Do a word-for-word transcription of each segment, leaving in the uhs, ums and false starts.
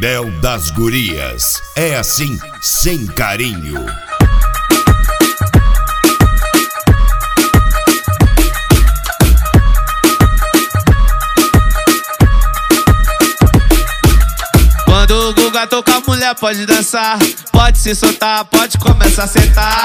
Tendel das Gurias. É assim, sem carinho. Quando o Guga tocar, a mulher pode dançar, pode se soltar, pode começar a sentar.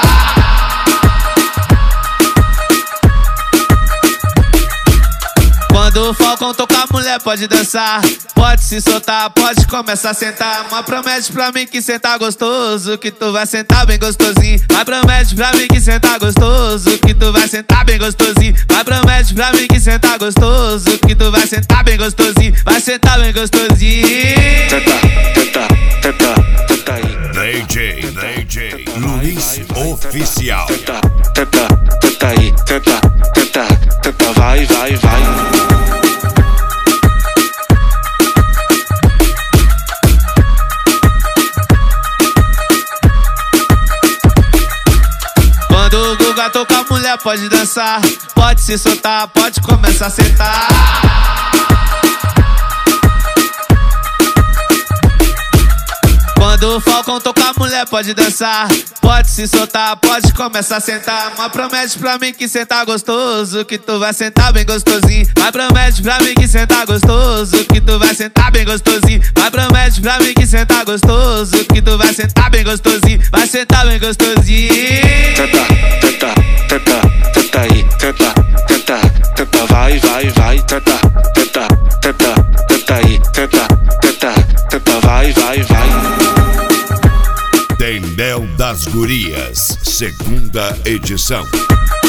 Quando o Falcão tocar, a mulher pode dançar, pode se soltar, pode começar a sentar. Mas promete pra mim que sentar gostoso, que tu vai sentar bem gostosinho. Mas promete pra mim que sentar gostoso, que tu vai sentar bem gostosinho. Mas promete pra mim que sentar gostoso, que tu vai sentar bem gostosinho. Vai sentar bem gostosinho. Tenta, tenta, tenta, tenta aí. D J, D J Luiz Oficial. Tenta, tenta, tenta aí. Tenta, tenta, tenta, vai, vai, vai. Quando o Guga tocar, a mulher pode dançar, pode se soltar, pode começar a sentar. Quando o Falcão tocar, a mulher pode dançar, pode se soltar, pode começar a sentar. Mas promete pra mim que sentar gostoso, que tu vai sentar bem gostosinho. Mas promete pra mim que sentar gostoso, que tu vai sentar bem gostosinho. Mas promete pra mim que sentar gostoso, que tu vai sentar bem gostosinho. Vai sentar bem gostosinho. Tenta, tenta, tenta, tenta aí. Tenta, tenta, tenta, vai, vai, vai. Tenta, tenta, tenta, tenta aí. Tenta, tenta, tenta, vai, vai, vai. Tendel das Gurias, segunda edição.